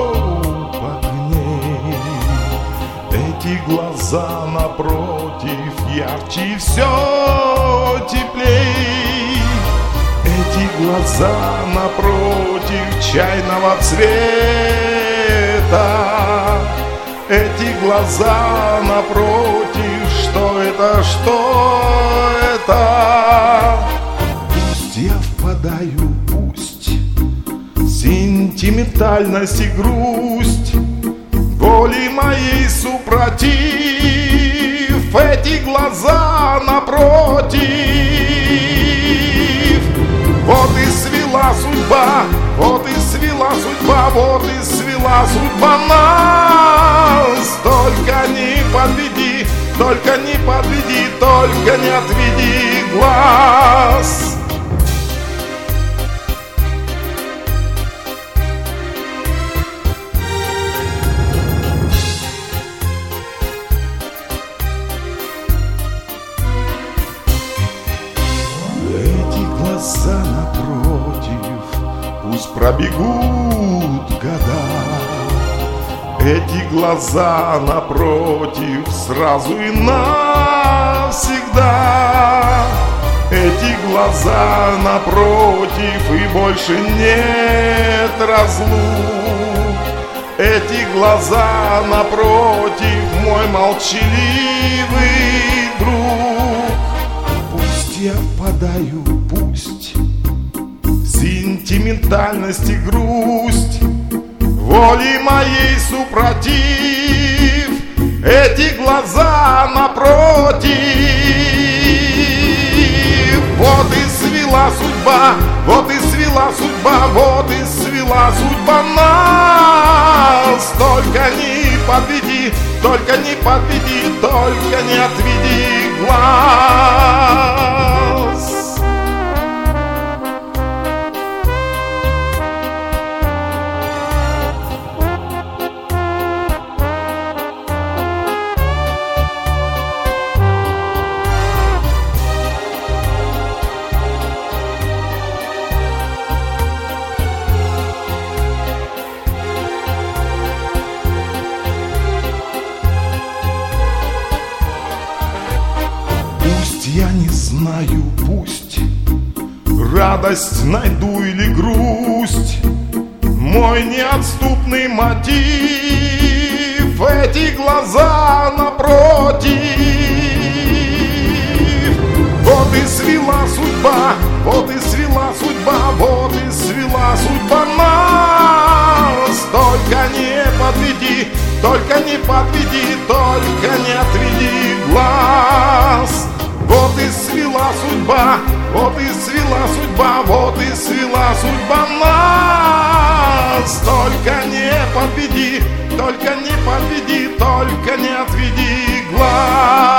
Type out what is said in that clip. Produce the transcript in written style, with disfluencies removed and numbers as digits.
огней. Эти глаза напротив ярче и все теплей. Эти глаза напротив чайного цвета. Эти глаза напротив, что это, что это? Пусть я впадаю, пусть сентиментальность и грусть воли моей супротив. Эти глаза напротив. Вот и свела судьба, вот и свела судьба, вот и свела судьба нас. Только не подведи, только не подведи, только не отведи глаз. Глаза напротив, пусть пробегут года. Эти глаза напротив, сразу и навсегда. Эти глаза напротив, и больше нет разлук. Эти глаза напротив, мой молчаливый друг. Пусть я впадаю, пусть сентиментальность и грусть воли моей супротив. Эти глаза напротив. Вот и свела судьба, вот и свела судьба, вот и свела судьба нас. Только не подведи, только не подведи, только не отведи глаз. Я не знаю, пусть радость найду или грусть, мой неотступный мотив. Эти глаза напротив. Вот и свела судьба, вот и свела судьба, вот и свела судьба нас. Только не подведи, только не подведи, только не отведи глаз. Вот и свела судьба, вот и свела судьба, вот и свела судьба нас. Только не подведи, только не подведи, только не отведи глаз.